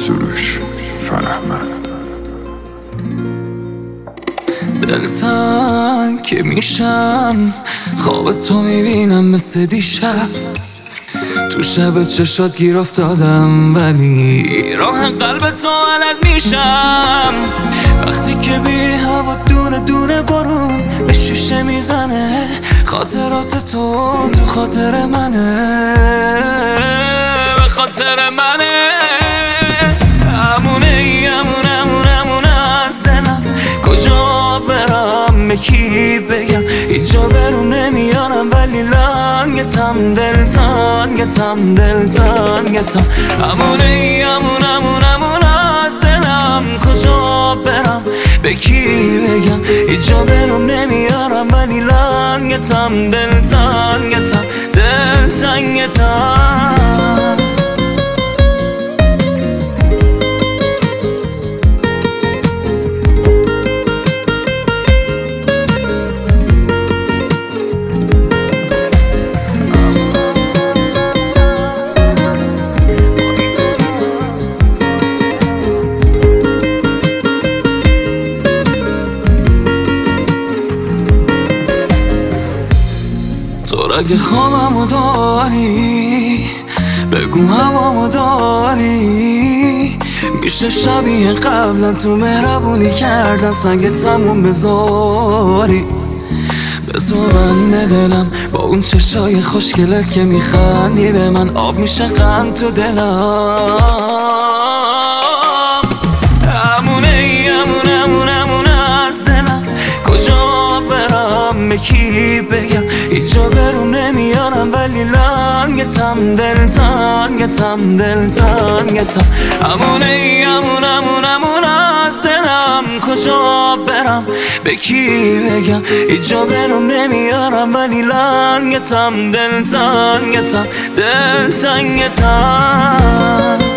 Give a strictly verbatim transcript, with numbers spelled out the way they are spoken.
سروش فرهمند. دلتنگ که میشم خواب تو میبینم مثل دیشب، تو شب چشات گیر افتادم ولی راه قلب تو علت میشم. وقتی که بی هوا دونه دونه بارون به شیشه میزنه، خاطرات تو تو خاطر منه، به خاطر منه. امونه امونه امونه امونه از دلم، کجا برم به کی بگم؟ اینجا برون نمیارم ولی لنگتم، دلتنگتم دلتنگتم. امونه امونه امونه امونه از دلم، کجا برم به کی بگم؟ اینجا برون نمیارم ولی لنگتم، دلتنگتم دلتنگتم. تو اگه خوابمو داری بگو هوامو داری، میشه شبیه قبلا تو مهربونی کردن سنگ تموم بذاری. به تو بنده دلم با اون چشای خوشگلت که میخندی به من، آب میشه غم تو دلم. امونه امونه امونه امونه از دلم، کجا برم به کی بگم؟ اینجا برون نمیارم ولی لنگتم، دلتنگتم دلتنگتم. امونه امونه امونه امونه از دلم، کجا برم به کی بگم؟ اینجا برون نمیارم ولی لنگتم، دلتنگتم دلتنگتم.